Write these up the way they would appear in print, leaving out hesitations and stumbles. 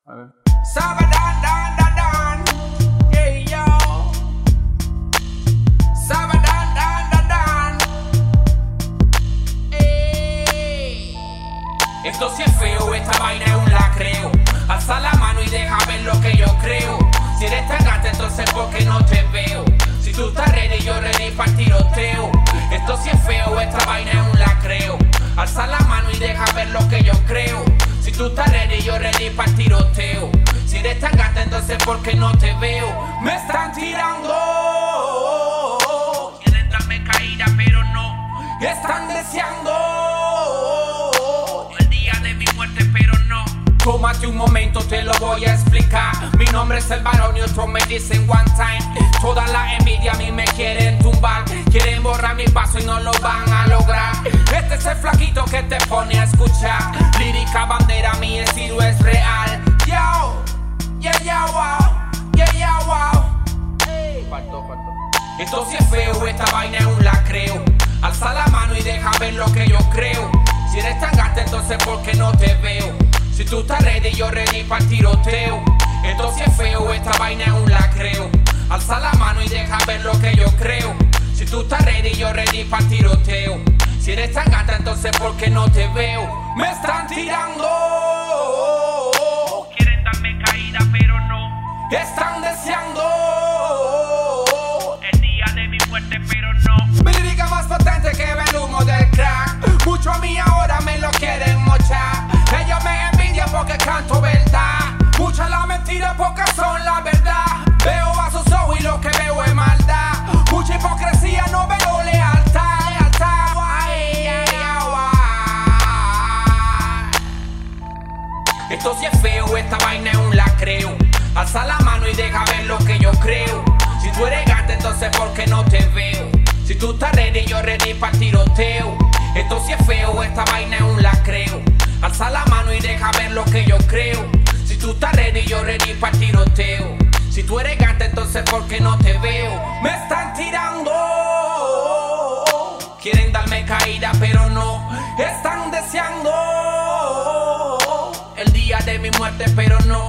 A ver. Sabadan, dan, dan, dan. Yeah, yo. Sabadan, dan, dan, dan. Ey. Esto sí es feo, esta vaina es un lacreo. Alza la mano y deja ver lo que yo creo. Si eres tan gata, entonces ¿por qué no te veo? Si tú estás ready, yo ready para el tiroteo. Esto sí es feo, esta vaina es un lacreo. Alza la mano y deja ver lo que yo creo. Si tú estás ready, yo ready para el tiroteo. Si eres tan gata, entonces ¿por qué no te veo? Me están tirando. Quieren darme caída, pero no. Están deseando el día de mi muerte, pero no. Tómate un momento, te lo voy a explicar. Mi nombre es el varón y otros me dicen one time. Toda la envidia a mí me quieren tumbar. Quieren borrar mi paso y no lo van a lograr. Este es el flaquito que te pone a escuchar. Lírica bandera, mi estilo es real. Yo, yeah, wow, yeah, wow. Hey. Faltó. Esto sí es feo, esta vaina es un lacreo. Alza la mano y deja ver lo que yo creo. Si eres tan gata, entonces ¿por qué no te veo? Si tú estás ready, yo ready para el tiroteo. Esto sí es feo, esta vaina es un lacreo. Alza la mano y deja ver lo que yo creo. Si tú estás ready, yo ready para el tiroteo. Si eres tan gata, entonces ¿por qué no te veo? Me están tirando. Quieren darme caída, pero no. Están deseando el día de mi muerte, pero no. Mi lírica más potente que el humo del crack. Mucho a mí ahora me lo quieren mochar. Ellos me envidian porque canto verdad. Mucha la mentira, pocas son la verdad. Veo a sus ojos y lo que veo es maldad. Mucha hipocresía, no veo lealtad. Esto sí es feo, esta vaina es un lacreo. Alza la mano y deja ver lo que yo creo. Si tú eres gata, entonces ¿por qué no te veo? Si tú estás ready, yo ready para el tiroteo. Esto sí es feo, esta vaina es un lacreo. Alza la mano y deja ver lo que yo creo. Si tú estás ready, yo ready para el tiroteo. Si tú eres gata, entonces ¿por qué no te veo? Me están tirando. Quieren darme caída, pero no. Están deseando el día de mi muerte, pero no.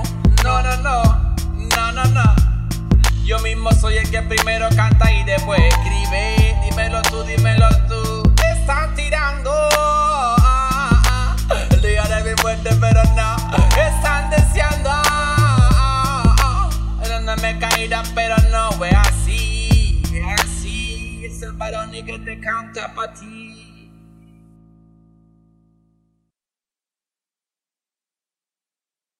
No. Yo mismo soy el que primero canta y después escribe. Dímelo tú. Están tirando el día de mi muerte, pero no. Están deseando darme caída, pero no. Es así. Es el varón y que te canta pa' ti.